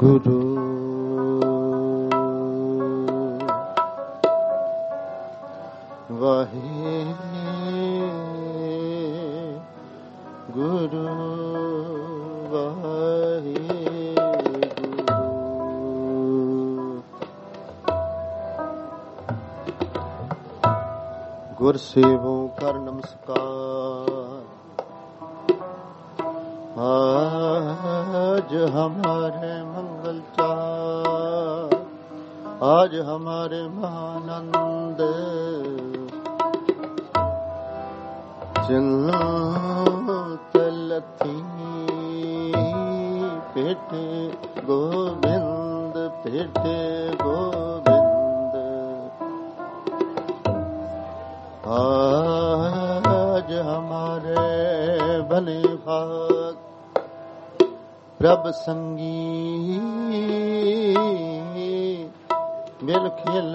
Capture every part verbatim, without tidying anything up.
ਗੁਰੂ ਵਾਹਿਗੁਰੂ ਵਾਹਿਗੁਰੂ। ਗੁਰ ਸੇਵੋਂ ਕਰ ਨਮਸਕਾਰ। आज हमारे मंगल चार, आज हमारे महानंद चिंतलथी पेटे गोविंद पेटे गोविंद। आज हमारे भले भाग प्रभ संगी मिल खेल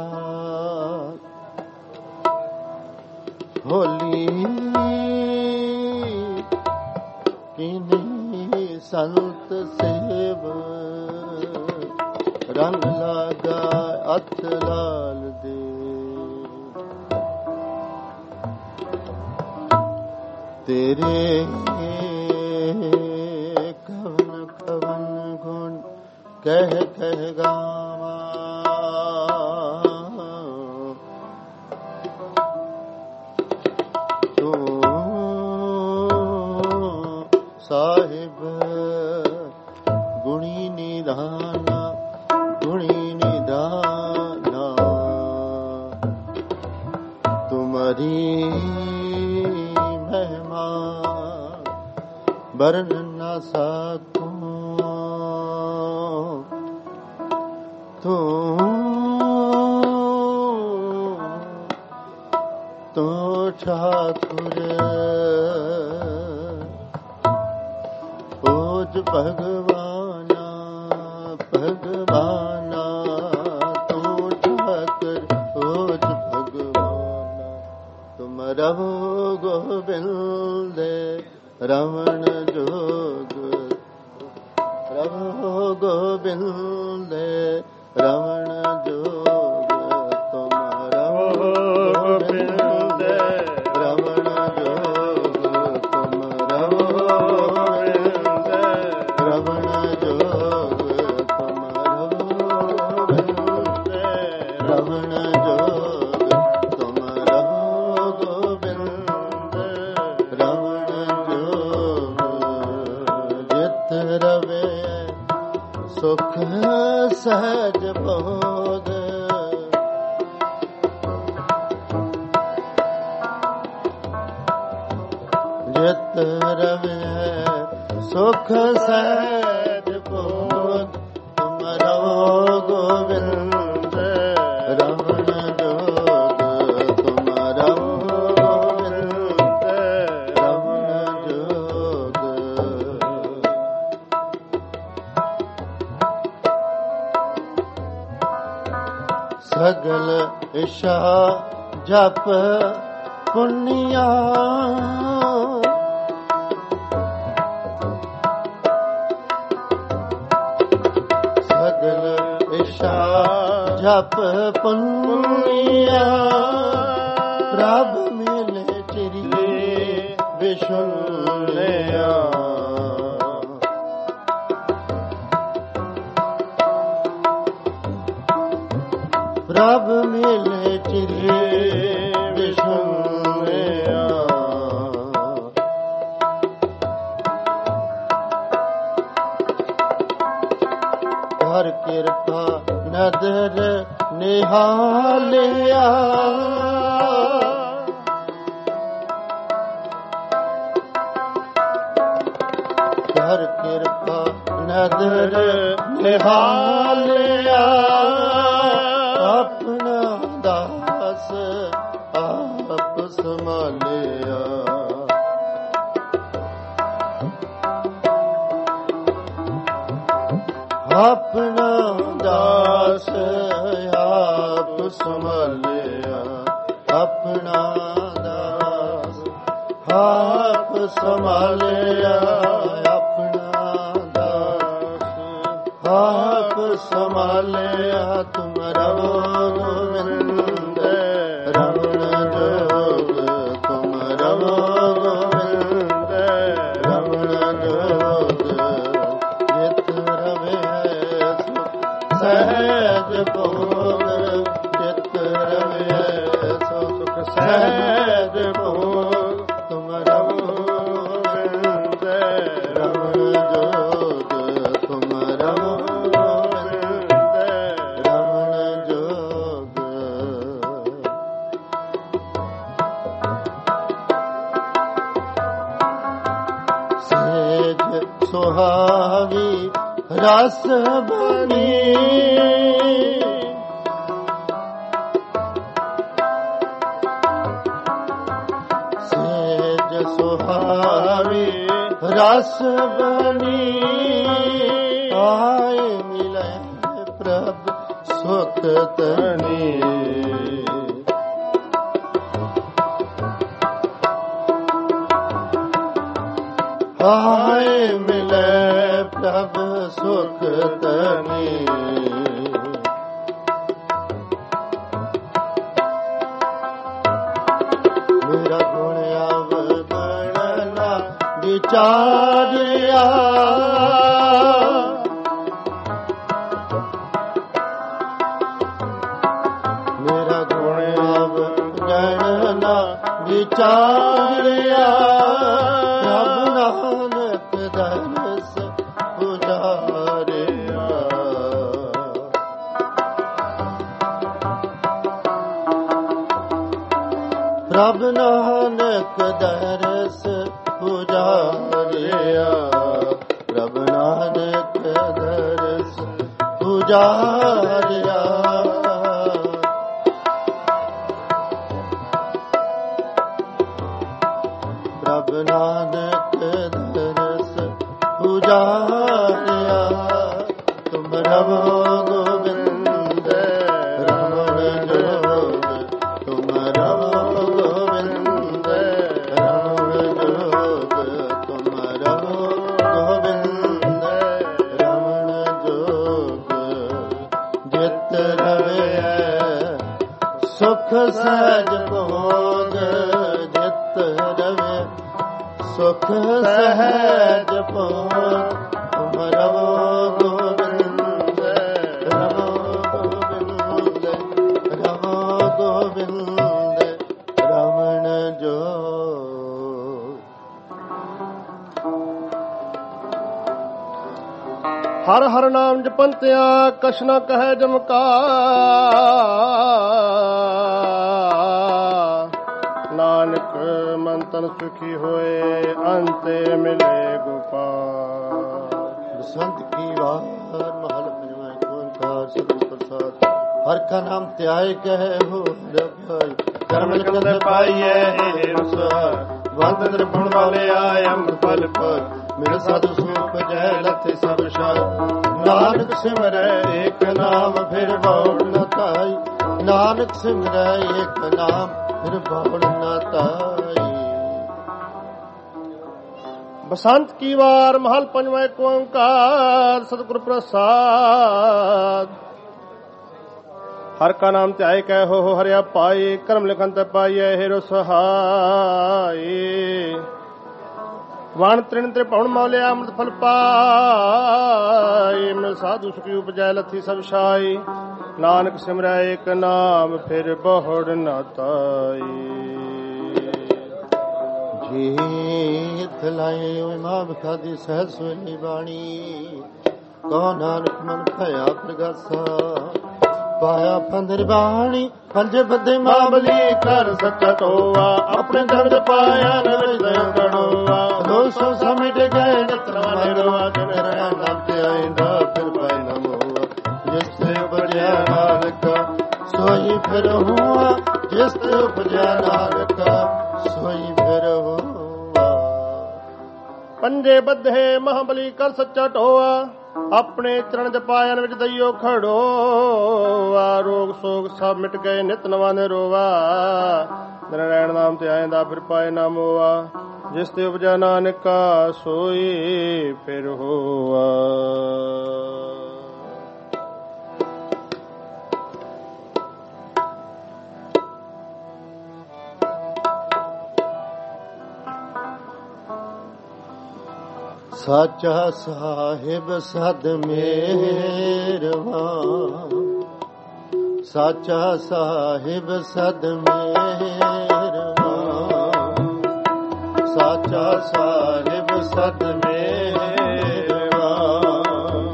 होली किन्हीं संत सेव रंग लागा अथ लाल दे। तेरे कह कह गावा तू साहिब गुणी निधाना गुणी निधाना। तुम्हारी महिमा वर्ण न सकूं, तू तो ठाकुर पूज भगवाना भगवाना। तू ठाकुर पूज भगवाना। तुम रहो गोविंद रमण जोग, रहो गोविंद रमण जोग। तुम रहो गोविंद रमण जोग, तुम रहो गोविंद रमण जोग, तुम रहो गोविंद रमण जोग, तुम रहो गोविंद रमण जोग। जित रवे सुख सहज बोध, जित रवे सुख सहज बोध। तुम रहो गोविंद रमण जोग, तुम रहो गोविंद रमण जोग। सगल इशा जप पुनिया, सगल इशा जप पुनिया। प्रभ मिले चिरिए विशुनिया, प्रभ मिले चिरे विष्णुया। कर कृपा नदर निहालिया, कर कृपा नदर निहालिया। अपना दास आप संभालिया, अपना दास आप संभालिया। अपना दास आप संभालिया, अपना दास आप संभालिया तुम रवो गोविंद रमण जोग तुम रवो गोविंद रमण जोग जित रवे सहज भोग जित रवे सुख सहज भोग तुम रवो गोविंद रमण जोग तुम रवो गोविंद रमण जोग सेज सुहावी रस बनी सेज सुहावी रस बनी आए मिले प्रभ सुख तनी आए मिले प्रभ सुख तनी मेरा गुण अवगणना विचारिया मेरा गुण अवगणना विचारिया नानक दरस पुजारिया प्रभ नानक दरस पुजारिया प्रभ नानक दरस पुजारिया प्रभ नानक दरस पुजारिया तुम रवो गोविंद रमण जोग तुम रवो गोविंद रमण जोग तुम रवो गोविंद रमण जोग जित रवे सुख सहज भोग जित रवे सुख सहज भोग तुम रवो गोविंद रवो गोविंद रवो गोविंद रमण जोग ਹਰ ਹਰ ਨਾਮ ਜਪੰਤਿਆ ਕਛ ਨ ਕਹਿ ਜਮਕਾ ਨਾਨਕ ਮਨ ਤਨ ਸੁਖੀ ਹੋਏ ਅੰਤੇ ਮਿਲੇ ਗੋਪਾਲ। बसंत की वार महल पंजवा ओंकार सतगुर प्रसाद हर का नाम त्याय कहे हो भाई कर्म लिखत पाइए रसवार वंद त्रिपुण वाले आए अमृत फल पर मेरे साधु सूप जय लथे सब शाय नानक सिमरै एक नाम फिर बौड़ न ताई नानक सिमरै एक नाम फिर बौड़ न ताई। बसंत की वार महल पंजवा ओंकार सतगुर प्रसाद हर का नाम त्याय कह हो हरिया पाई कर्म लिखन ते पाइए हेरो सहाय वाण त्रिण त्रिपौण मौलिया अमृत फल पाई मैं साधु सुखी उपजय लथी सब शाई नानक सिमरै एक नाम फिर बहुड़ न ताई। जीत लाए मां खादी सहज सोनी बाणी कहो नानक मन भया प्रगसा पाया फंदर बाणी पंजे बदे मामली कर सच्चा टोआ अपने दर्द पाया नरदय कड़ोआ दो सौ समिट गए नत्र वाले रोआ जन नाम ते आइंदा फिर पाए न मोआ जिससे उपजया नानक सोई फिर हुआ जिससे उपजया नानक सोई फिर हुआ। पंजे बद्धे महाबली कर सच्चा टोआ अपने चरण जपायन विच दइयो खड़ोआ रोग सोग सब मिट गए नित नवा ने रोवा नारायण नाम ते आएंदा फिर पाए ना मोआ जिस ते उपजा नानका सोई फिर होआ। ਸਾਚਾ ਸਾਹਿਬ ਸਦ ਮੇਹਰਬਾਨ, ਸਾਚਾ ਸਾਹਿਬ ਸਦ ਮੇਹਰਬਾਨ, ਸਾਚਾ ਸਾਹਿਬ ਸਦ ਮੇਹਰਬਾਨ।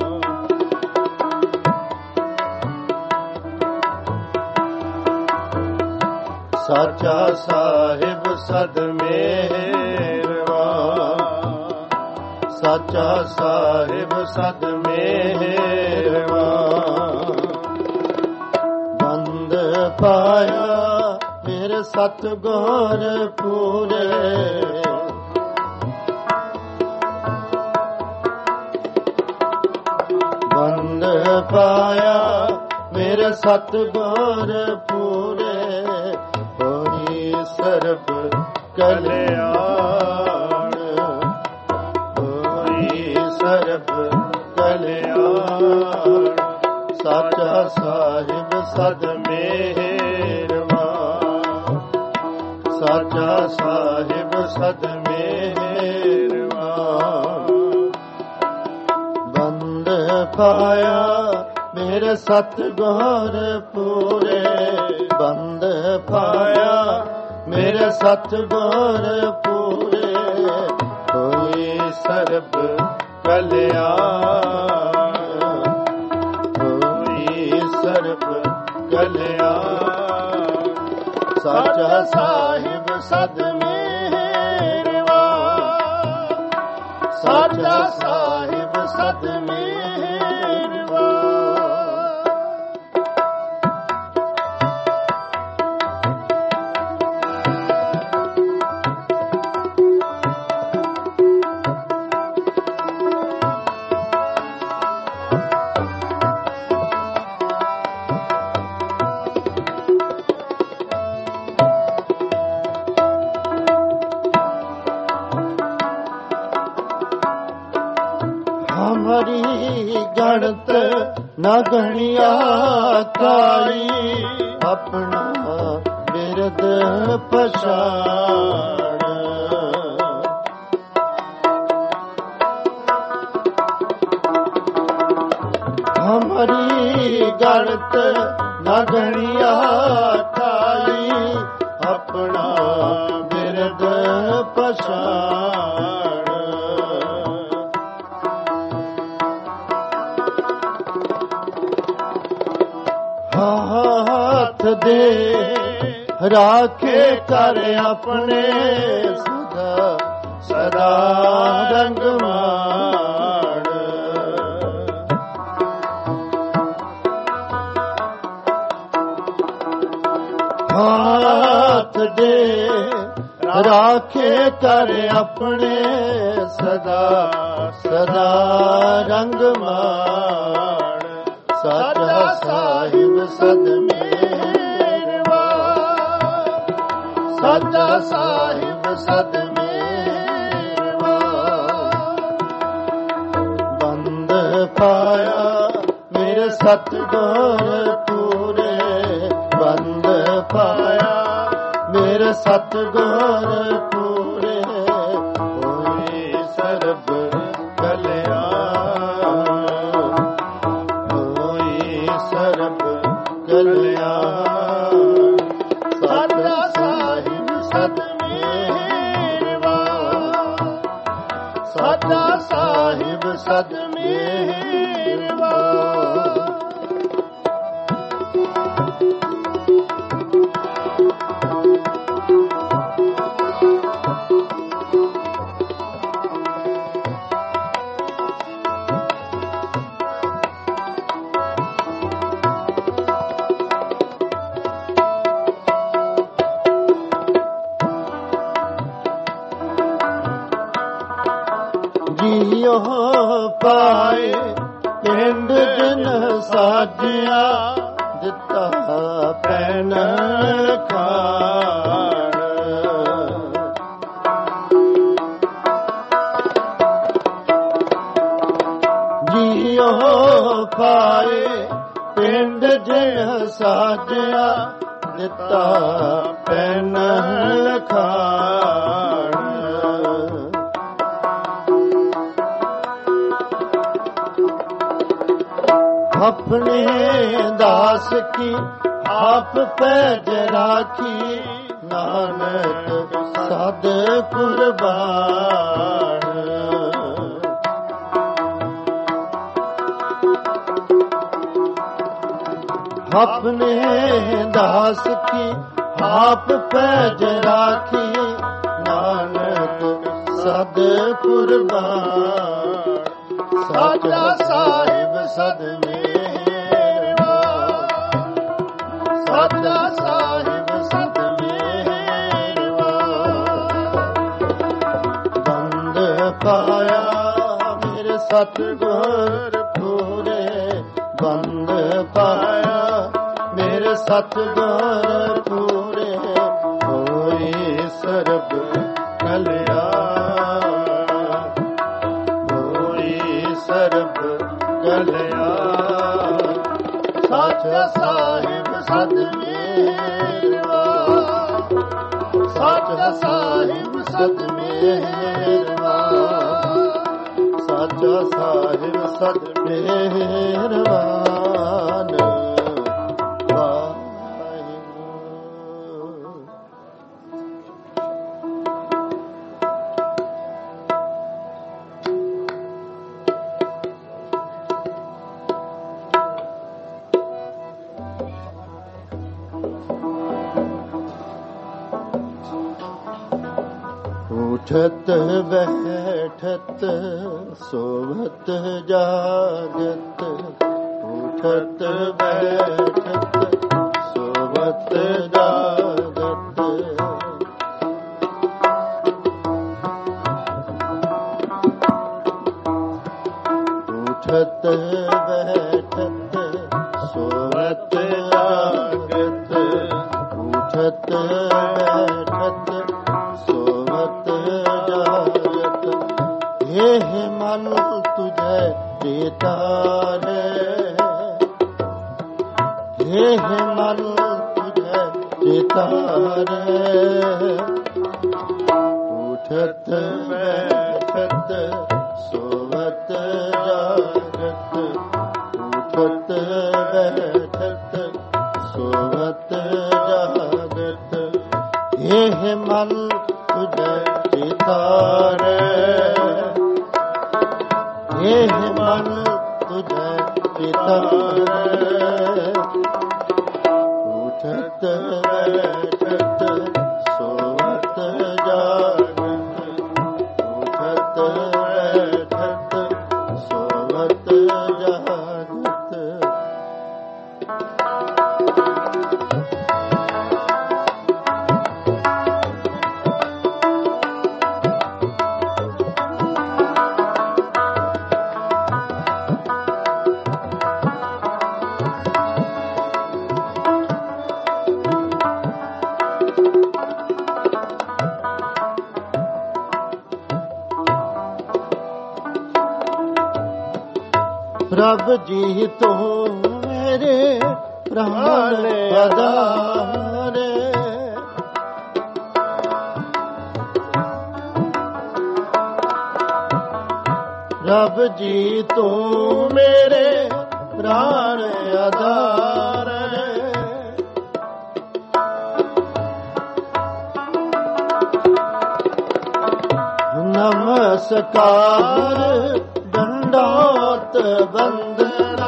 ਸਾਚਾ ਸਾਹਿਬ ਸਦ ਮੇਹਰਬਾਨ, ਸਾਚਾ ਸਾਹਿਬ ਸਦ ਮੇਹਰਬਾਨ। ਬੰਦ ਪਾਇਆ ਮੇਰੇ ਸਤਿਗੁਰ ਪੂਰੇ, ਬੰਦ ਪਾਇਆ ਮੇਰੇ ਸਤਿਗੁਰ ਪੂਰੇ, ਹੋਈ ਸਰਬ ਕਲਿਆਣ, ਹੋਈ ਸਰਬ ਕਲਿਆਣ। ਸਾਚਾ ਸਾਹਿਬ ਸਦ ਮੇਹਰਬਾਨ, ਸਾਚਾ ਸਾਹਿਬ ਸਦ ਮੇਹਰਬਾਨ। ਬੰਦ ਪਾਇਆ ਮੇਰੇ ਸਤਿਗੁਰ ਪੂਰੇ, ਬੰਦ ਪਾਇਆ ਮੇਰੇ ਸਤਿਗੁਰ ਪੂਰੇ, ਹੋਈ ਸਰਬ ਕਲਿਆਣ, ਹੋਈ ਸਰਬ ਕਲਿਆਣ। ਸਾਚਾ ਸਾਹਿਬ ਸਦ ਮੇਹਰਬਾਨ, ਸਾਚਾ ਸਾਹਿਬ ਸਦ ਮੇਹਰਬਾਨ। ਹਮਾਰੀ ਗਣਤ ਨਾ ਗਣਿਆ ਕਾਈ, ਆਪਣਾ ਬਿਰਦ ਪਛਾਣ। ਹਮਾਰੀ ਗਣਤ ਨਾ ਗਣਿਆ ਕਾਈ, ਆਪਣਾ ਬਿਰਦ ਪਛਾਣ। ਹਾਥ ਦੇ ਰਾਖੇ ਕਰ ਆਪਣੇ ਸਦਾ ਸਦਾ ਰੰਗ ਮਾਣ। ਹਾਥ ਦੇ ਰਾਖੇ ਕਰ ਆਪਣੇ ਸਦਾ ਸਦਾ ਰੰਗ ਮਾਣ। ਸਾਚਾ ਸਾਹਿਬ ਸਦ ਮੇਹਰਬਾਨ, ਸਾਚਾ ਸਾਹਿਬ ਸਦ ਮੇਹਰਬਾਨ। ਬੰਦ ਪਾਇਆ ਮੇਰੇ ਸਤਿਗੁਰ ਪੂਰੇ, ਬੰਦ ਪਾਇਆ ਮੇਰੇ ਸਤਿਗੁਰ ਪੂਰੇ, ਹੋਈ ਸਰਬ ਕਲਿਆਣ, ਸਰਬ ਕਲਿਆਣ। ਸਾਚਾ ਸਾਹਿਬ ਸਦ ਮੇਹਰਬਾਨ, ਸਾਚਾ ਸਾਹਿਬ ਸਦ ਮੇਹਰਬਾਨ। ਜੀਓ ਪਾਏ ਪਿੰਡ ਜਨ ਸਾਜਿਆ, ਦਿੱਤਾ ਪੈਨ ਖਾਣ। ਜੀਓ ਪਾਏ ਪਿੰਡ ਜਨ ਸਾਜਿਆ, ਦਿੱਤਾ ਪੈਨ ਖਾਣ। अपने दास की आप पैज राखी, नानक सद कुर्बान। अपने दास की आप पैज राखी, नानक सद कुर्बान। साचा साहिब सद मेवा, साचा साहिब सद मेवा। बंद पाया मेरे सतगुर पूरे, बंद पाया मेरे सतगुर पूरे। होई सरब कल्याण, होई सरब कल्याण। साचा साहिब सद मेवा, साचा साहिब सद मेवा। साचा साहिब सद मेहरबान। उठत बैठत सोवत जागत, उठत बैठत सोवत जागत। उठत बैठत सोवत जागत, उठत बैठत सोवत जागत। हे मन तुझे बेतारे, हे मन तुझे बेतारे। उठत बैठत सोवत जागत, उठत बैठत सोवत जागत। हे मन तुझे बेतारे, हे मन तुझे बेतारे। उठत बैठत सोवत जागत, उठत बैठत सोवत जागत। प्रभ जी तो मेरे प्राण पधारे, प्रभ जी तो मेरे प्राण आधारे। नमस्कार दंडोत वंदना,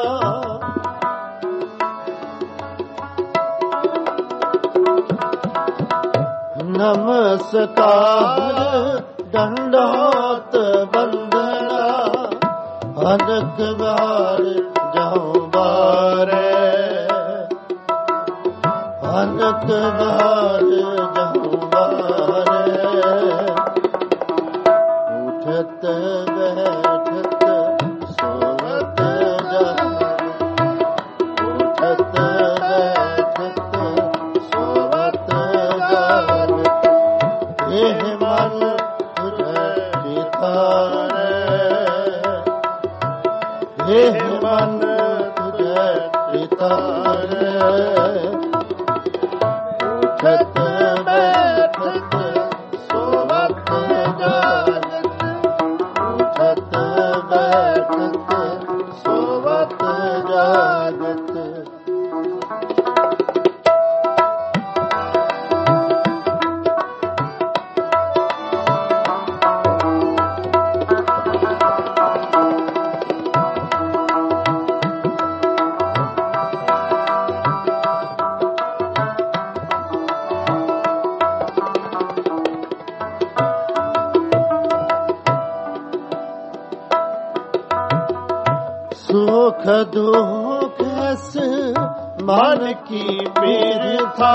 नमस्कार दंडोत वंदना। अनक बार जाऊं बारे, अनक बार जाऊं बारे। उठत बैठत सोवत जागत, उठत बैठत सोवत जागत। हे मन तुझे बेतारे, हे मन तुझे बेतारे। उठत दुख ऐस मन की बिरथा,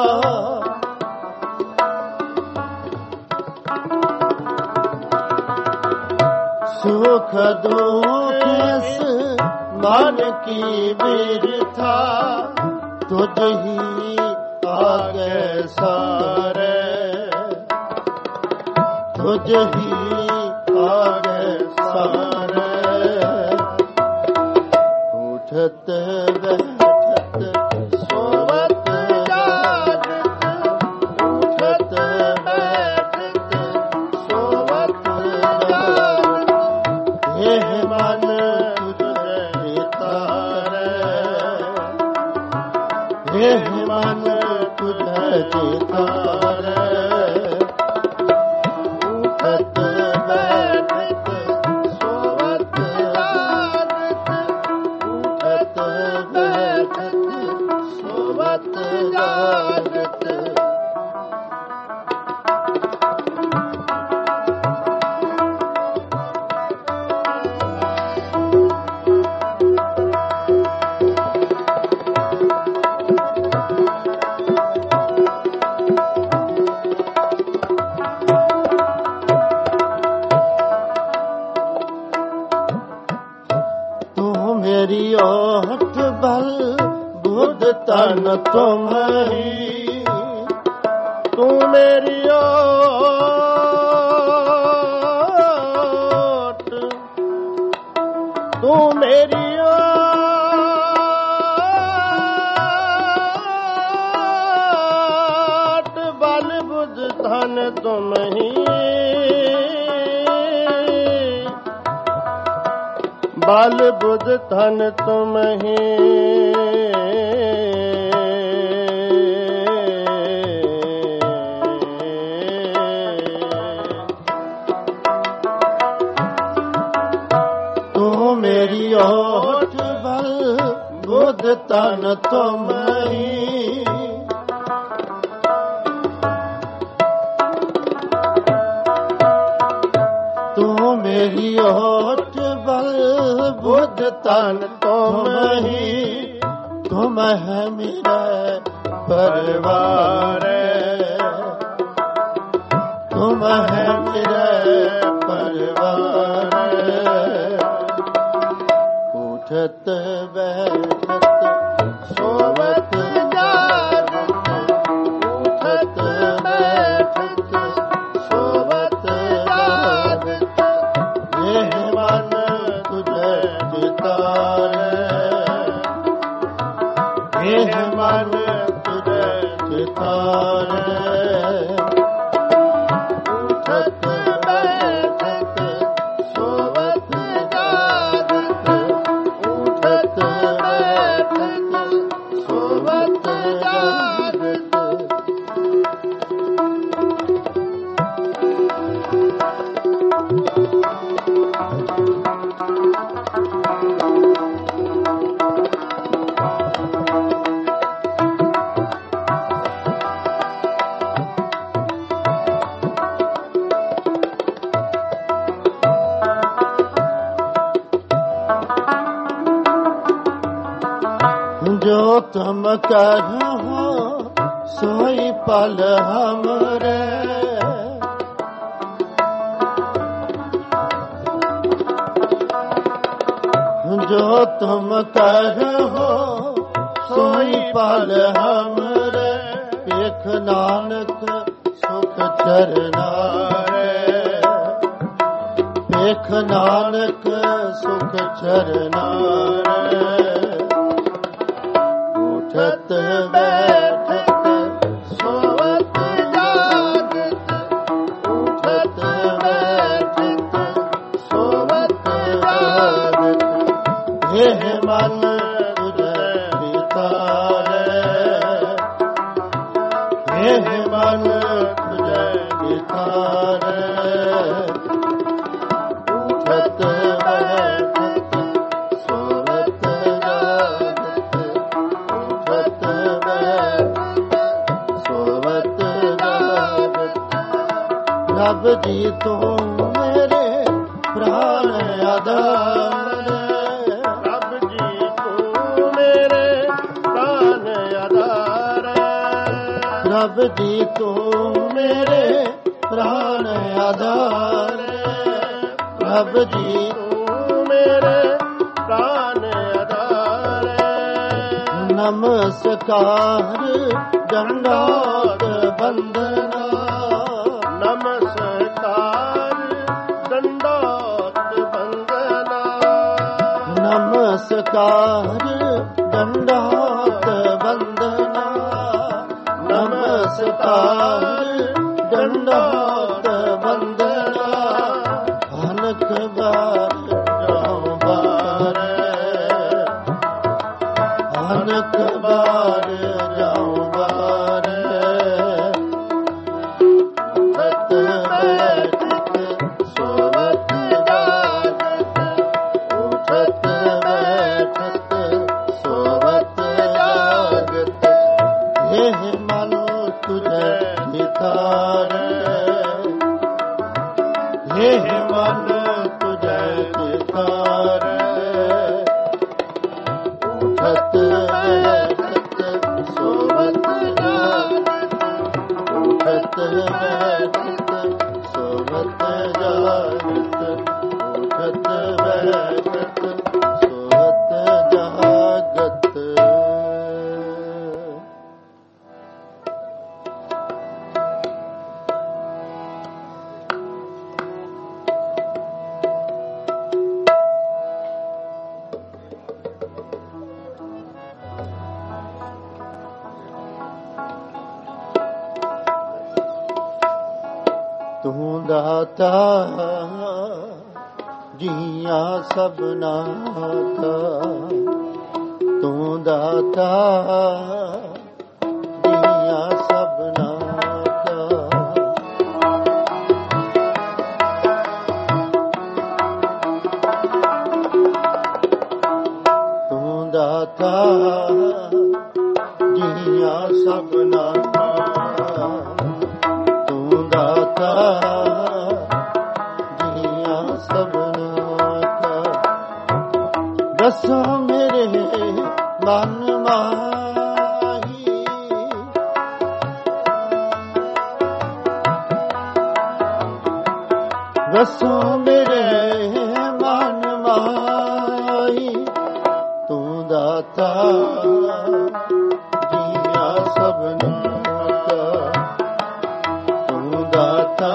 सुख दुख ऐस मन की बिरथा, तुझ ही आगे सारे, तुझ ही आगे सारे। उठत बैठत सोवत जागत, उठत बैठत सोवत जागत, यह मन तुझे तारे, यह मन तुझे तारे। उठत बैठत सोवत जागत, उठत बैठत सोवत जागत। मेरी ओठ बल बुध तन तुम ही, तू मेरी ओठ, तू मेरी ओठ बल बुध तन तुम ही, बल बुध धन तुम ही। तू मेरी ओठ बल बुध तन तुम ही, तू मेरी ओठ बल बुध तन तुम ही, तुम है मेरा परिवार, तुम है मेरा परिवार। उठत बैठत सोवत जागत, उठत बैठत सोवत जागत, यह मन तुझे तारे, यह मन तुझे तारे। उठत बैठत सोवत जागत, उठत बैठत सोवत जागत। जो तुम कहो सोई पल हमरे, जो तुम कहो सोई पल हमरे, एक नानक सुख चरनारे, एक नानक सुख चरनारे। उठत बैठत सोवत जागत, उठत बैठत सोवत जागत, यह मन तुझे तारे, यह मन तुझे तारे। उठत बैठत सोवत जागत, उठत बैठत सोवत जागत। रब जी तू मेरे प्राण आधार, रब जी ਪ੍ਰਭ ਜੀ ਤੂੰ ਮੇਰੇ ਪ੍ਰਾਨ ਆਧਾਰ, ਪ੍ਰਭ ਜੀ ਤੂੰ ਮੇਰੇ ਪ੍ਰਾਨ ਆਧਾਰ। ਨਮਸਕਾਰ ਦੰਡੋਤ ਬੰਦਨਾ, ਨਮਸਕਾਰ ਦੰਡੋਤ ਬੰਦਨਾ, ਨਮਸਕਾਰ ਦੰਡੋਤ ਬੰਦਨਾ, ਨਮਸਕਾਰ ਦੰਡੋਤ ਬੰਦਨਾ। ਅਨਕ ਬਾਰ ਜਾਉ ਬਾਰ, ਅਨਕ ਬਾਰ ਜਾਉ ਬਾਰ। ਉਠਤ ਬੈਠਤ ਸੋਵਤ ਜਾਗਤ, ਉਠਤ ਬੈਠਤ ਸੋਵਤ ਜਾਗਤ। ਇਹ ਮਨ ਤੁਝੇ ਨਿਤਾਰ, ਇਹ ਮਨ ਤੁਝੇ ਨਿਤਾਰ। ਉਠਤ ਬੈਠਤ ਸੋਵਤ ਜਾਗਤ, ਉਠਤ ਬੈਠਤ ਸੋਵਤ ਜਾਗਤ, ਉਠਤ ਬੈਠਤ ਸੋਵਤ ਜਾਗਤ। ਤੂੰ ਦਾਤਾ ਜੀਆਂ ਸਭਨਾ ਦਾ, ਤੂੰ ਦਾਤਾ ਜੀਆਂ ਸਭਨਾ ਦਾ। ਤੂੰ ਦਾਤਾ ਜੀਆਂ ਸਭਨਾ ਦਾ, ਤੂੰ ਦਾਤਾ ਜੀਆਂ ਸਭਨਾ ਦਾ। ਦੱਸੋ ਮੇਰੇ ਮਨ ਮਾਹੀ, ਦੱਸੋ ਮੇਰੇ ਮਨ ਮਾਹੀ। ਤੂੰ ਦਾਤਾ ਜੀਆਂ ਸਭਨਾ ਦਾ, ਤੂੰ ਦਾਤਾ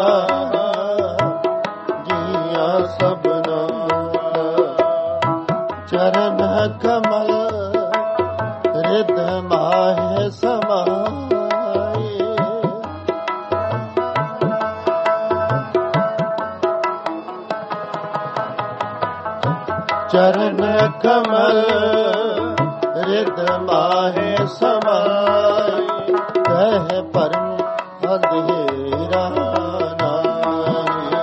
ਜੀਆਂ ਸਭਨਾ ਦਾ। ਚਰਨ ਕਮਲ ਰਿਦ ਮਾਹਿ ਸਮਾਏ, ਚਰਨ ਕਮਲ ਰਿਦ ਮਾਹਿ ਸਮਾਏ। ਕਹਿ ਪਰਮ ਅੰਧੇਰਾ ਨਾਹੀ,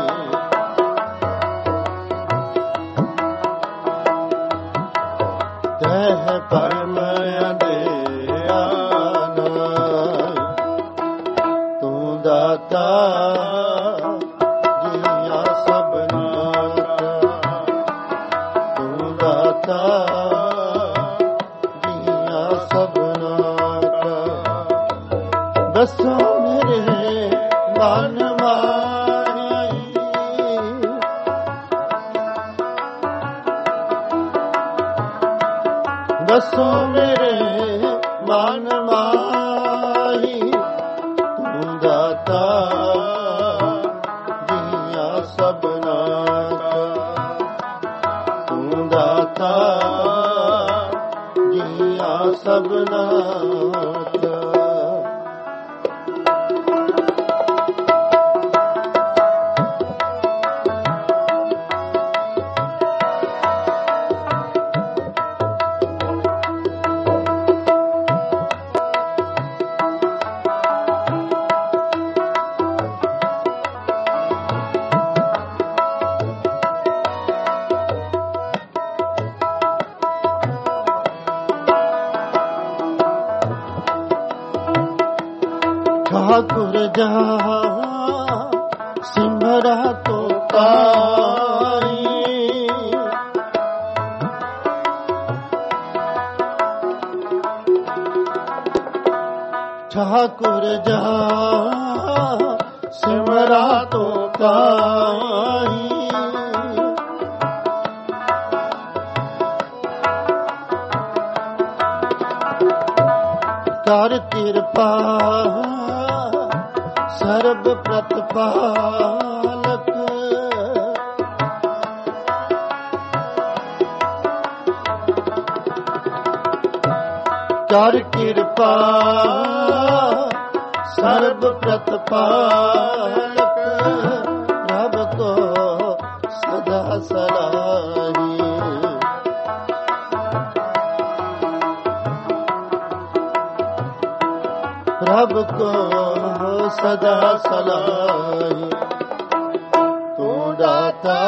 ਕਹਿ ਪਰਮ ਅੰਧੇਰਾ ਨਾਹੀ। ਤੂੰ ਦਾਤਾ ਜੀਆਂ ਸਭਨਾ ਦਾ, ਤੂੰ ਦਾਤਾ ਜੀਆਂ ਸਭਨਾ ਦਾ। ਦੱਸੋ ਮੇਰੇ ਮਨ ਮਾਹੀ, ਦੱਸੋ ਮੇਰੇ ਮਨ ਮਾਹੀ। ਤੂੰ ਦਾਤਾ ਜੀਆਂ ਸਭਨਾ ਦਾ, ਤੂੰ ਦਾਤਾ ਜੀਆਂ ਸਭਨਾ ਦਾ। ठाकुर जहाँ सिमरा तो तारी, ठाकुर जा सिमरा तो काई। कर कृपा सर्ब प्रतिपालक, कर कृपा सर्ब प्रतिपालक, रब को सदा सलाही। रब को सदा सलाही। तू दाता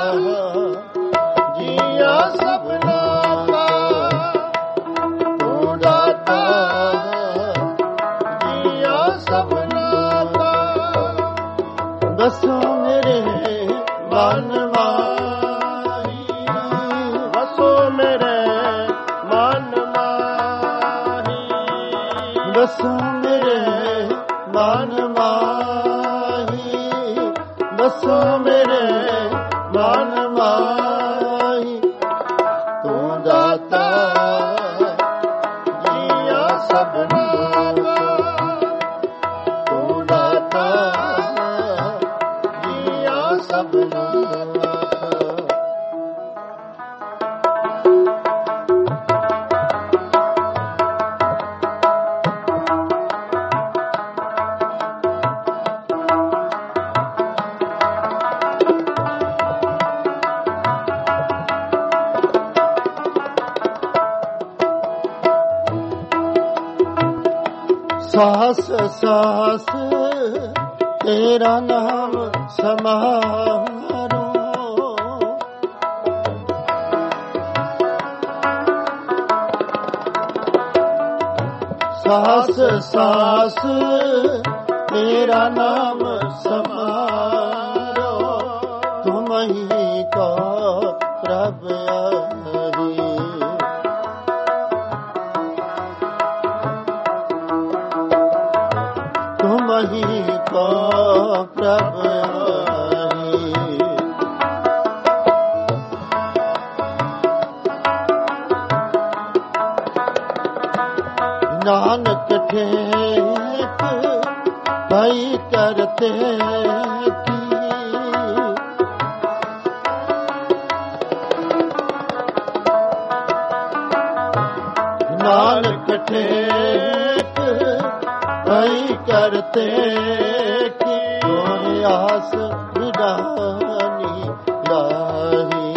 जिया सबना का, तू दाता जिया सबना का। बसो मेरे मन माही, बसो मेरे मन माही, बसो मेरे मन माही, बसो मेरे मन माही। तू दाता जिया सबना का, तू दाता जिया सबना का। सास सास तेरा नाम समारो, सास सास तेरा नाम समारो। तुम ही को प्रभु हरि, तुम ही को प्रभु हरि। नानक ठेक भई करते की, नानक ठेक भई करते की। और आस विदानी लाही,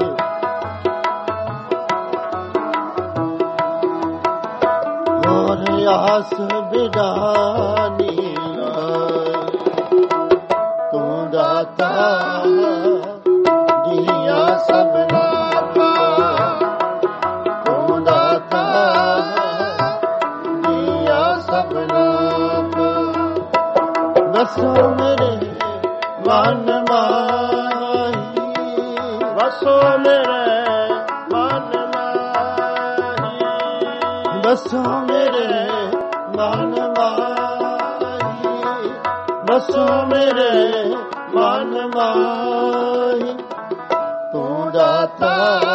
और आस विदानी लाही। तू दाता जिया सबना का, तू दाता जिया सबना का। बसो मेरे मन माही, बसो मेरे मन माही, बसो मेरे मन माही, बसो मेरे मन माही। तू दाता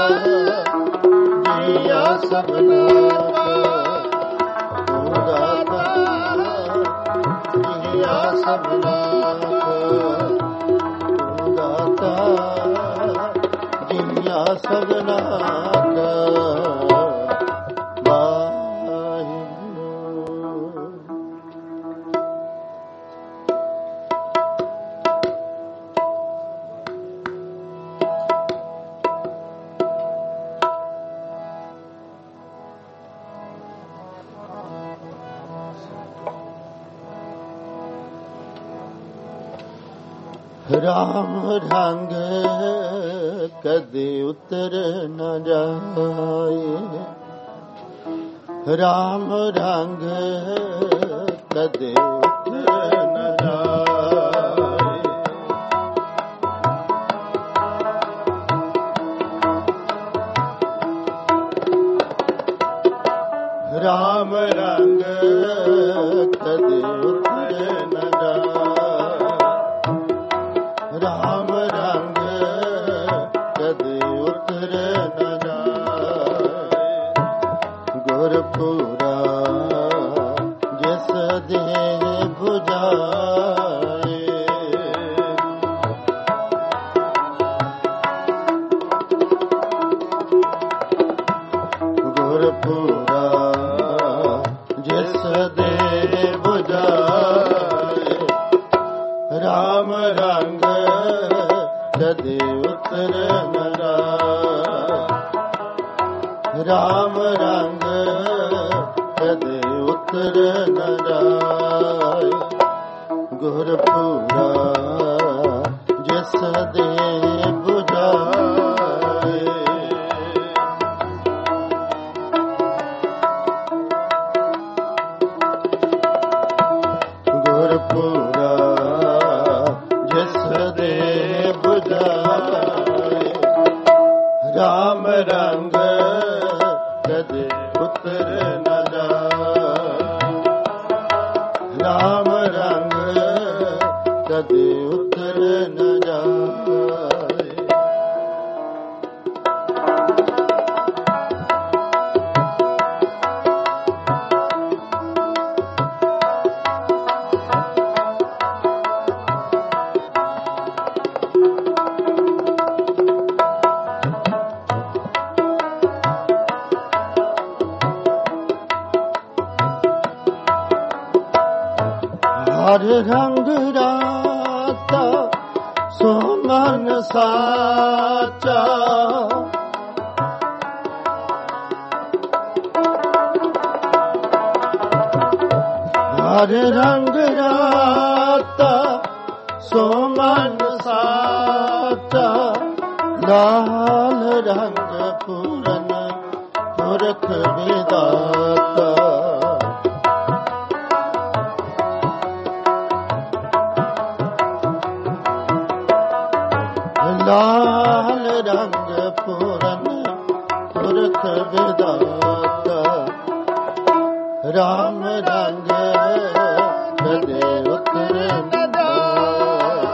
जिया सबना का, तू दाता जिया सबना का, तू दाता जिया सबना का। राम रंग कदे उतर न जाए, राम रंग कदे उतर न जाए। ਰਾਮ ਰੰਗ ਕਦੇ ਉਤਰ ਨ ਜਾਏ, ਰਾਮ ਰੰਗ ਕਦੇ ਉਤਰ ਨ ਜਾਏ। ਗੁਰਪੂਰਾ ਜਿਸ ਦੇ 부ਝਾਏ, ਗੁਰਪੂਰਾ ਜਿਸ ਦੇ 부ਝਾਏ। ਰਾਮ ਰੰਗ ਕਦੇ ਉਤਰ ਨ ਜਾਏ, ਰਾਮ ਰੰਗ ਕਦੇ ਉਤਰ ਨ ਜਾਏ। ਗੁਰਪੂਰਾ ਜਿਸ ਦੇ 부ਝਾਏ। ਗੁਰਪੂਰਾ ਜਿਸ ਦੇ 부ਝਾਏ। ਰਾਮ ਰੰਗ ਕਦੇ ਉਤਰ ਨ ਜਾਏ, ਰਾਮ ਰੰਗ ਕਦੇ ਉਤਰ ਨ ਜਾਏ। ਹਰ ਰੰਗ ਰਾਤਾ ਸੋ ਮਨ ਸਾਚਾ, ਹਰ ਰੰਗ ਰਾਤਾ ਸੋ ਮਨ ਸਾਚਾ। ਲਾਲ ਰੰਗ ਪੂਰਨ ਪੁਰਖ ਵਿਦਾਤਾ, ਲਾਲ ਰੰਗ ਪੂਰਨ ਪੁਰਖ ਵਿਦਾਤਾ। ਰਾਮ ਰੰਗ ਕਦੇ ਉਤਰ ਨ ਜਾਏ,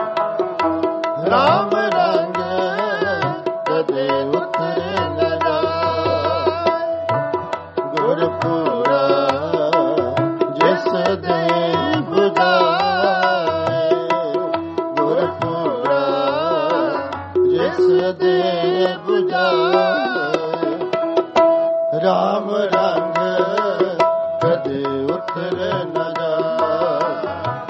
ਰਾਮ ਰੰਗ ਕਦੇ ਉਤਰ ਨ ਜਾਏ। ਗੁਰਪੂਰਾ ਜਿਸ ਦੇ 부ਝਾਏ, ਗੁਰਪੂਰਾ ਜਿਸ ਦੇ 부ਝਾਏ। ਰਾਮ ਰੰਗ ਕਦੇ ਉਤਰ ਨ ਜਾਏ,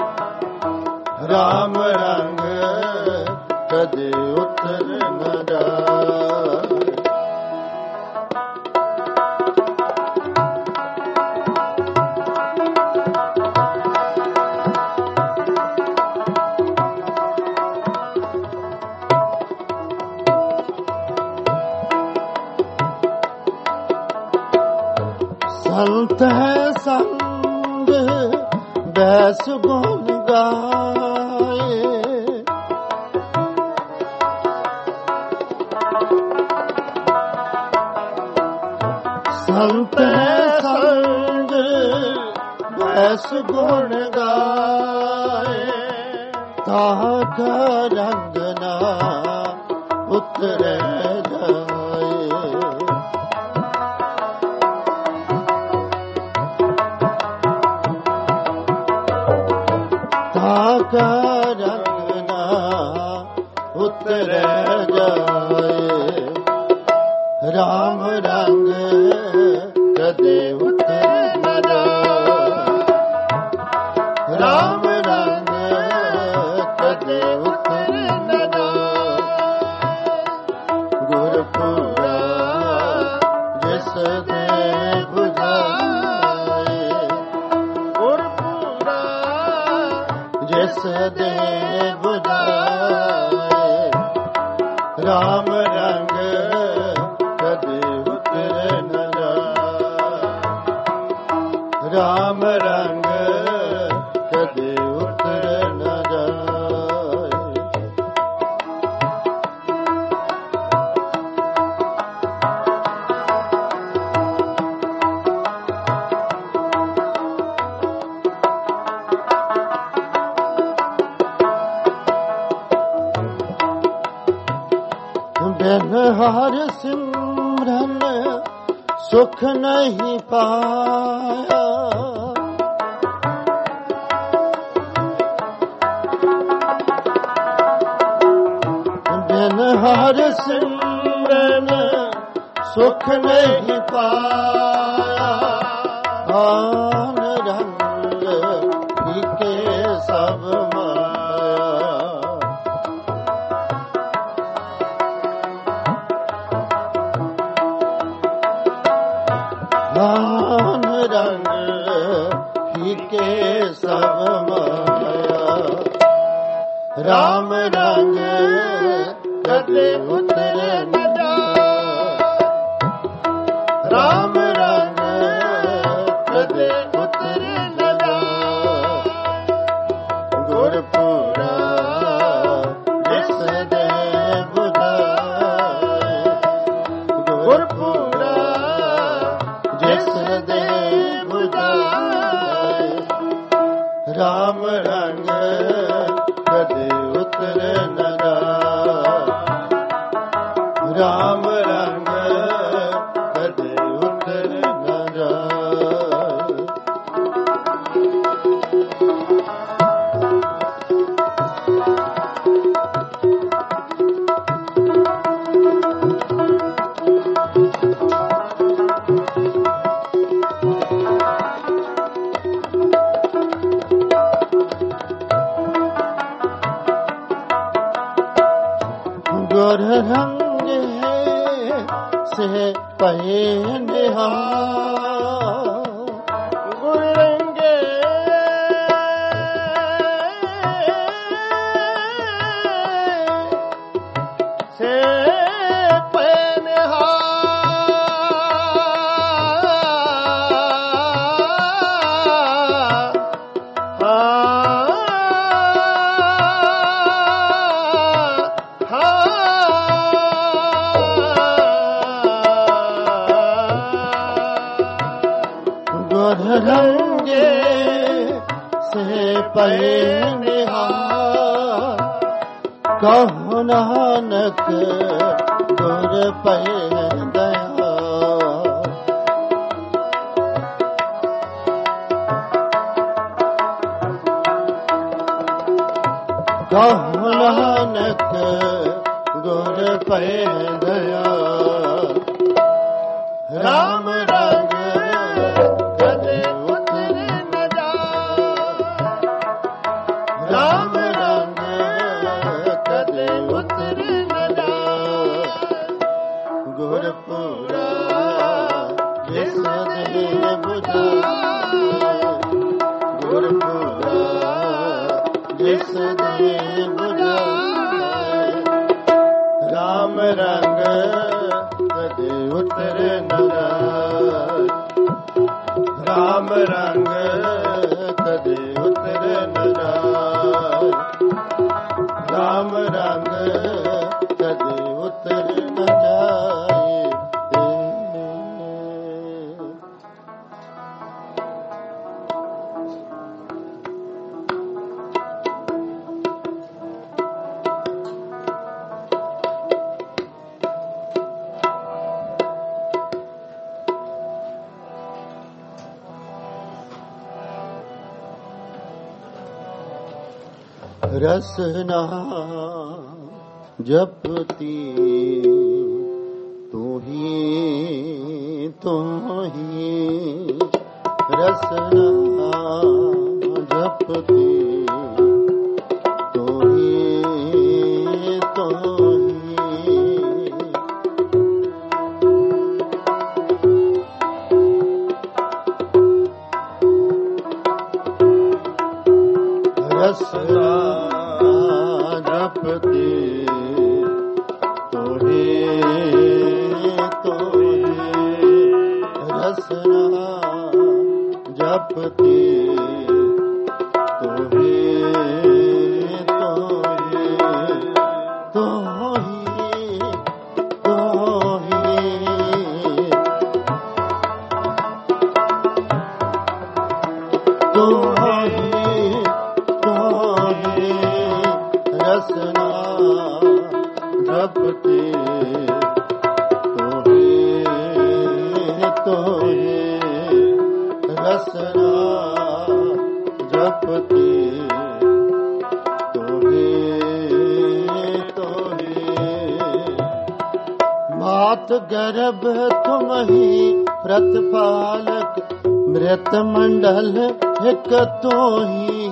ਰਾਮ ਰੰਗ ਕਦੇ ਉਤਰ ਨ ਜਾਏ। ਸੰਤ ਹੈ ਸੰਗ ਬੈਸ ਗੁਣ ਗਾਏ, ਸੰਤ ਹੈ ਸੰਗ ਬੈਸ ਗੁਣ ਗਾਏ। ਤਾਕਾ ਰੰਗ ਨਾ ਉਤਰੈ ਜਾਏ, ਤਾਕਾ ਰੰਗ ਨਾ ਉਤਰੈ ਜਾਏ। ਰਾਮ ਰੰਗ ਕਦੇ ਉਤਰ ਨ ਜਾਏ, ਰਾਮ ਰੰਗ ਕਦੇ ਉਤਰ ਨ ਜਾਏ। ਗੁਰਪੂਰਾ ਜਿਸ ਦੇ 부ਝਾਏ, ਗੁਰਪੂਰਾ ਜਿਸ ਦੇ 부ਝਾਏ। ਰਾਮ ਰੰਗ ਕਦੇ ਉਤਰ ਨ ਜਾਏ, ਰਾਮ ਰੰਗ ਕਦੇ ਉਤਰ ਨ ਜਾਏ। ਸੁਖ ਨਹੀਂ ਪਾਇਆ, ਬਿਨ ਹਰ ਸਿਮਰਨ ਸੁਖ ਨਹੀਂ ਪਾਇਆ। ਆਨ ਰੰਗ ਫੀਕੇ ਸਭ ਮਾਇਆ, ਆਨ ਰੰਗ ਫੀਕੇ ਸਭ ਮਾਇਆ। ਰਾਮ ਰੰਗ ਕਦੇ ਉਤਰੇ ਨ ਜਾਏ, ਰਾਮ ਰੰਗ ਕਦੇ ਉਤਰੇ ਨ ਜਾਏ। ਗੁਰਪੁਰਾ ਜਿਸ ਦੇ ਬੁਝਾਏ, ਗੁਰਪੁਰਾ ਜਿਸ ਦੇ ਬੁਝਾਏ। ਰਾਮ ਰੰਗ ਕਦੇ ਉਤਰੇ ਨ ਜਾਏ, ਰਾਮ ਰੰਗ ਕਦੇ ਉਤਰੇ ਨ ਜਾਏ। ਗੁਰ ਰੰਗੇ ਸੇ ਪਏ ਨਿਹਾਲ, ਗੁਰ ਰੰਗੇ ਸੇ ਪਏ ਨਿਹਾਲ। ਗੁਰ ਰੰਗੇ ਸੇ ਪਏ ਨਿਹਾਲ, ਕਹੋ ਨਾਨਕ ਗੁਰ ਪਏ ਦਇਆਲ। ਕਹੋ ਨਾਨਕ ਗੁਰ ਪਏ ਦਇਆਲ। ਰਾਮ ਰੰਗ ਕਦੇ ਉਤਰੇ ਨ ਜਾਏ, ਰਾਮ ਰੰਗ ਕਦੇ ਉਤਰੇ ਨ ਜਾਏ। ਗੁਰਪੁਰਾ ਜਿਸ ਦੇ ਬੁਝਾਏ, ਗੁਰਪੁਰਾ ਜਿਸ ਦੇ ਬੁਝਾਏ। ਰਾਮ ਰੰਗ ਕਦੇ ਉਤਰੇ ਨ ਜਾਏ, ਰਾਮ ਰੰਗ ਕਦੇ ਉਤਰੇ ਨ ਜਾਏ। ਰਾਮ ਰੰਗ ਕਦੇ ਉਤਰੇ ਨ ਜਾਏ। ਰਸਨਾ ਜਪਤੀ ਤੂੰ ਹੀ ਤੂੰ ਹੀ, ਰਸਨਾ ਜਪਤੀ ਤੂੰ ਹੀ ਤੂੰ ਹੀ। ਰਸਨਾ ਜਪਤੀ ਤੂੰ ਹੀ ਤੂੰ ਹੀ, ਰਸਨਾ ਜਪਤੀ ਤੂੰ ਹੀ ਤੂੰ ਹੀ। ਤੂੰ ਹੀ ਤੂੰ ਹੀ, ਤੂੰ ਹੀ ਤੂੰ ਹੀ, ਰਸਨਾ ਜਪਤੀ ਤੂੰ ਹੀ ਤੂੰ मात गर्भ तुम ही प्रतिपालक, मृत मंडल एक तो ही।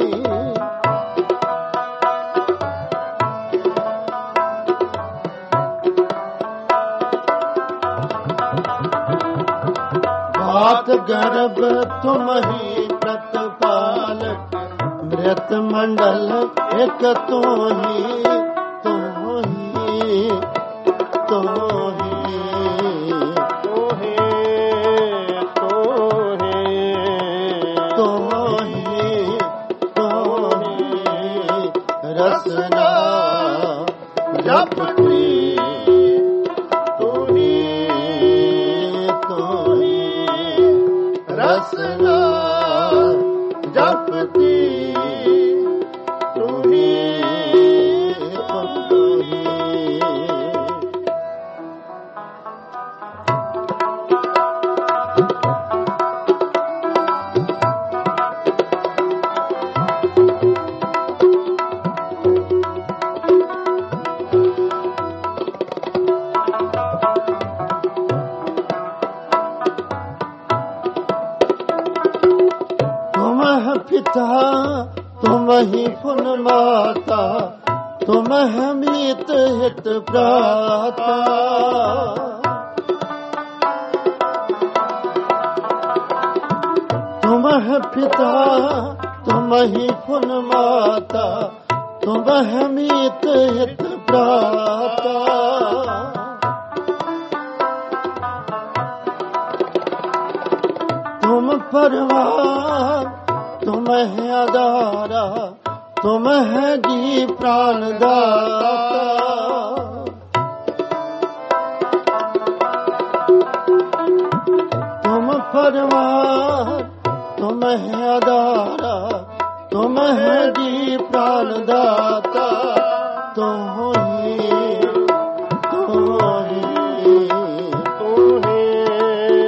मात गर्भ तुम ही प्रतिपालक, मृत मंडल एक तो ही, तो ही, तो ही, तो ही, तो ही, तो ही, तो ही, रसना जपती तो ही, तो ही, रसना जपती तो ही, तो ही। पिता तुम ही पुन माता, तुम है मीत हित भ्राता। तुम है पिता तुम ही पुन माता, तुम है मीत हित भ्राता। तुम परवार तुम है आधारा, तुम है जी प्राण दाता। तुम परमार तुम है आधारा, तुम है जी प्राण दाता। तो ही, तो ही, तो ही,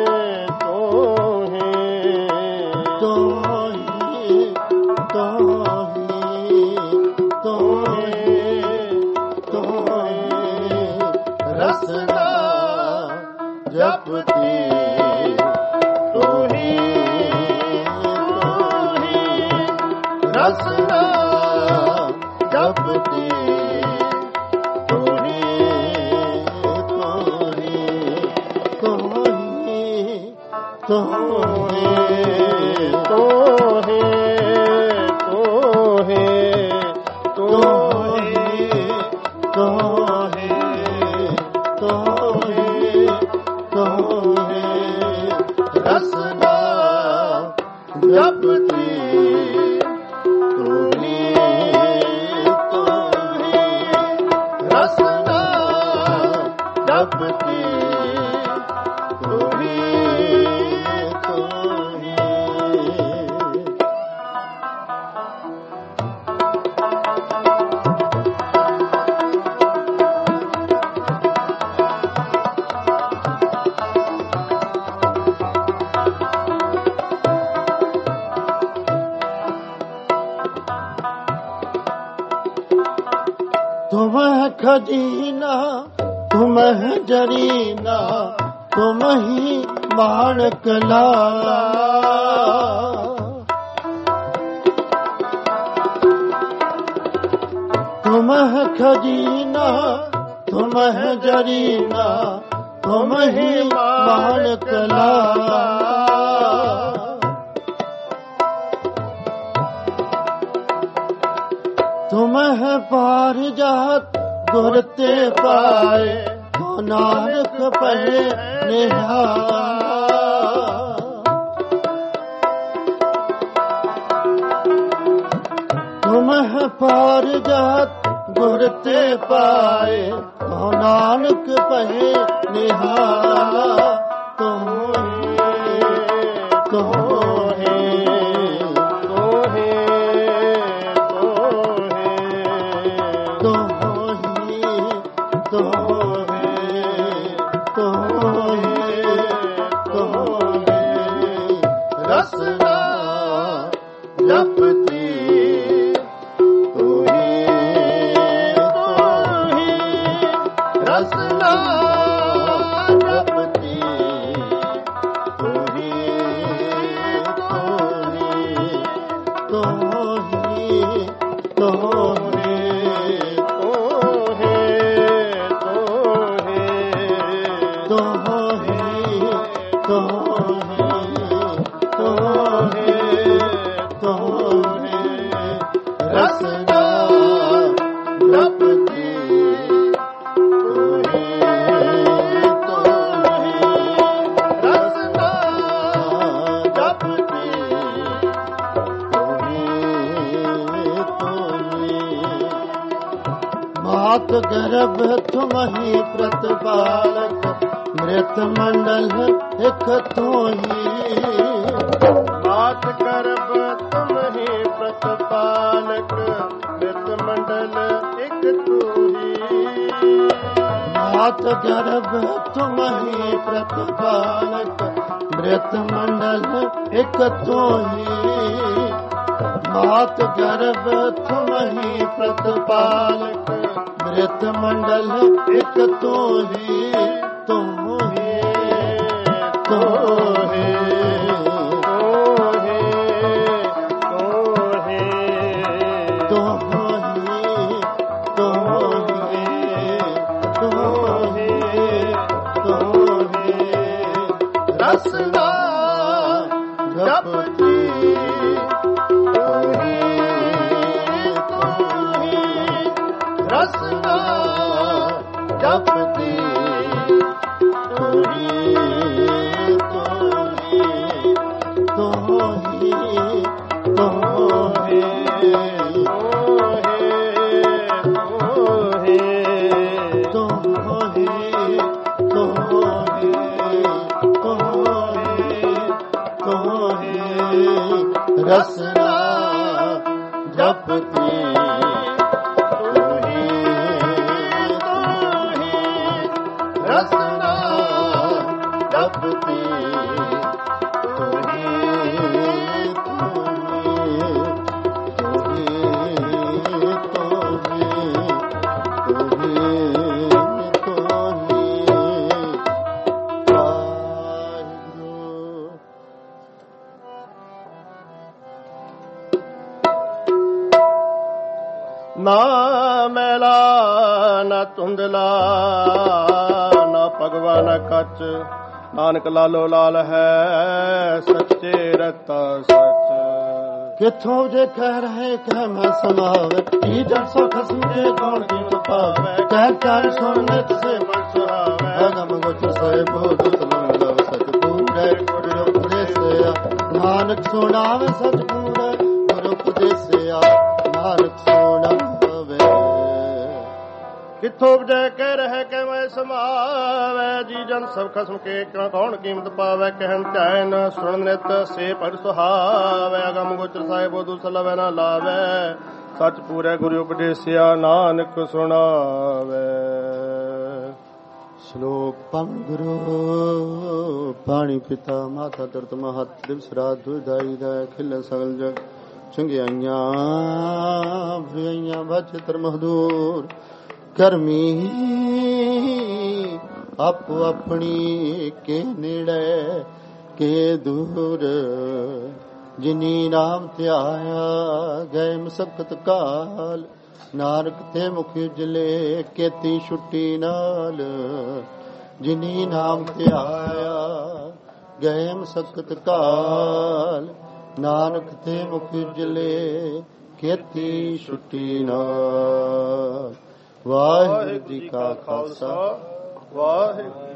तो ही, तो ही, तो ही, तो ही, रसना जपती तो ही, तो ही, रसना जपती तो ही, तो ही, तो ही, तो ही, तो ही, तो ही, तो ही, तो ही, तो ही, रसना जपती तो ही, तो ही, रसना जपती तो ही, तो ही। तुम है खजीना तुम है जरीना, तुम ही माणक लाला। तुम है खजीना तुम है जरीना, तुम ही माणक लाला। तुम है पारिजात गुर ते पाए, तो नानक पहे निहारा। तुम है पारिजात गुर ते पाए, तो नानक पहे निहारा। तुम तो रसना जपती तो ही, तो ही, रसना ਰਸਨਾ ਜਪਤੀ मात गर्भ तुमहि प्रतिपालक मृत मंडल एक तो ही मात गर्भ तुमहि प्रतिपालक मृत मंडल एक तो ही मात गर्भ तुमहि प्रतिपालक मृत मंडल एक तो ही मात गर्भ तुमहि प्रतिपालक मृत मंडल एक तो ही तुम ही तो ही तो ही तो ही तो ही तो ही रसना जपती रसना जपती तोही तोही तोही तोही तोही तोही तोही रसना जपती रसना जपती तोही तोही तोही तोही तोही वाहिगुरू। ਨਾ ਮੈਲਾ ਨਾ ਧੁੰਦਲਾ ਨਾ ਭਗਵਾਨ ਕੱਚ ਨਾਨਕ ਲਾਲੋ ਲਾਲ ਹੈ ਸੱਚੇ ਰਤਾ ਸੱਚ। ਕਿਥੋਂ ਜੇ ਕਹਿ ਰਹੇ ਕਹਿ ਮੈਂ ਸਮਾਵੇ ਕੀ ਜਨ ਸੋ ਖਸਮ ਕੇ ਕੌਣ ਕੀ ਪਾਵੇ ਕਹਿ ਚਾਰ ਸੁਣ ਨਿਤ ਸੇ ਮਨ ਸੁਹਾਵੇ ਅਗਮ ਗੋਚਰ ਸਾਹਿਬ ਬੋਧ ਤਮੰਗਲ ਸਚ ਪੂਰੇ ਗੁਰ ਉਪਦੇਸਿਆ ਨਾਨਕ ਸੁਣਾਵੇ ਸਚ ਪੂਰੇ ਗੁਰ ਉਪਦੇਸਿਆ ਨਾਨਕ ਸੁਣਾਵੇ। ਕਿੱਥੋਂ ਵਜੈ ਕਹਿ ਰਹੇ ਕਹਿ ਮੈਂ ਸਮਾਵੇ ਜੀ ਜਨ ਸਭ ਖਸਮ ਕੇ ਕੌਣ ਕੀਮਤ ਪਾਵੇ ਕਹਿਨ ਧਿਆਨ ਸੁਣ ਨਿਤ ਸੇ ਭਗਤ ਸੁਹਾਵੇ ਅਗਮ ਗੋਚਰ ਸਾਹਿਬ ਬੋਧ ਸਲਵੈ ਨਾ ਲਾਵੇ ਸਚ ਪੂਰੇ ਗੁਰੂ ਉਪਦੇਸਿਆ ਨਾਨਕ ਸੁਣਾਵੇ। ਸ਼ਲੋਕ ਪੰਨ ਗੁਰੂ ਪਾਣੀ ਪਿਤਾ ਮਾਤਾ ਦਰਦ ਮਹਤ ਦਿਵਸ ਰਾਤ ਦੁਇਦਾਈ ਦਾ ਖਿਲ ਸਗਲ ਜਗ ਚੰਗਿਆਈਆਂ ਭਈਆਂ ਬਚਤਰ ਮਹਦੂਰ ਕਰਮੀ ਆਪੋ ਆਪਣੀ ਕੇ ਨੇੜੇ ਕੇ ਦੂਰ ਜਿਨੀ ਨਾਮ ਧਿਆਇਆ ਗਏ ਮਸਕਤ ਕਾਲ ਨਾਨਕ ਤੇ ਮੁਖ ਉਜਲੇ ਕੇਤੀ ਛੁੱਟੀ ਨਾਲ ਜਿਨੀ ਨਾਮ ਧਿਆਇਆ ਗਏ ਮਸਕਤ ਕਾਲ ਨਾਨਕ ਤੇ ਮੁਖ ਉਜਲੇ ਕੇਤੀ ਛੁੱਟੀ ਨਾਲ। ਵਾਹਿਗੁਰੂ ਜੀ ਕਾ ਖਾਲਸਾ ਵਾਹਿਗੁਰੂ